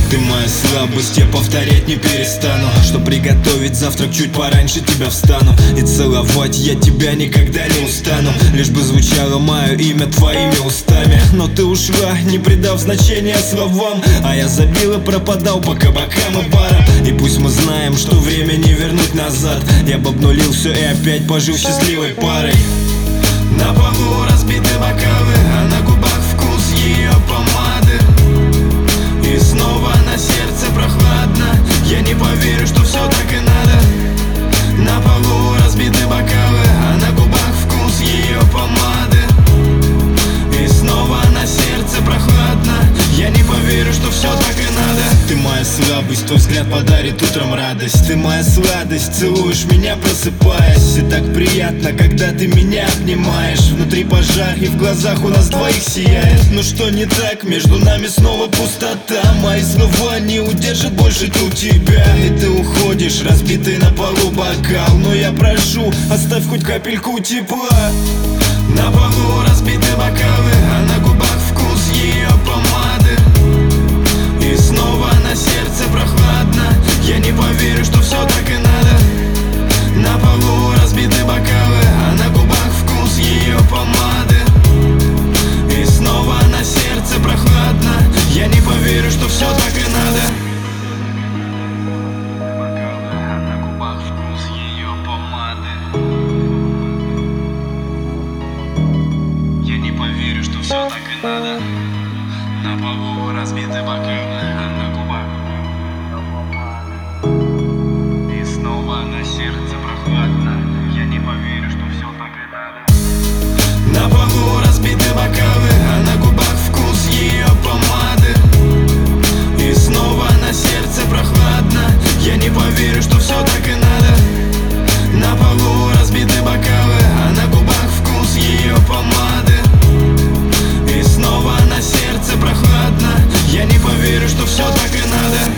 Ты моя слабость, я повторять не перестану. Чтоб приготовить завтрак, чуть пораньше тебя встану. И целовать я тебя никогда не устану. Лишь бы звучало мое имя твоими устами. Но ты ушла, не придав значения словам. А я забил и пропадал по кабакам и барам. И пусть мы знаем, что время не вернуть назад, я бы обнулил все и опять пожил счастливой парой. На полу разбиты бокалы, а на губах вкус ее помады. И снова на сердце прохладно. Я не поверю, что все так и надо. На полу разбиты бокалы, а на губах вкус ее помады. И снова на сердце прохладно. Я не поверю, что все так и надо. Ты моя слабость, твой взгляд подарит утром радость. Ты моя сладость, целуешь меня просыпаясь. И так приятно, когда ты меня обнимаешь. Внутри пожар и в глазах у нас двоих сияет. Ну что не так, между нами снова пустота. Мои слова не удержат больше у тебя. И ты уходишь, разбитый на полу бокал. Но я прошу, оставь хоть капельку тепла. На полу разбиты бокалы, а на губах вкус ее помады. И снова на сердце прохладно. Я не поверю, что все так и надо. На полу разбиты бокалы, а на губах вкус ее помады. И снова на сердце прохладно. Я не поверю, что все так и надо. А на губах вкус ее помады. Я не поверю, что все так и надо. На полу разбиты бокалы, а на губах. И снова на сердце прохладно. Я не поверю, что все так и надо. На полу разбиты бокалы, а на губах вкус ее помады. И снова на сердце прохладно. Я не поверю, что все так и надо. На полу разбиты бокалы, а на губах вкус ее помады. И снова на сердце прохладно. Я не поверю, что все так и надо.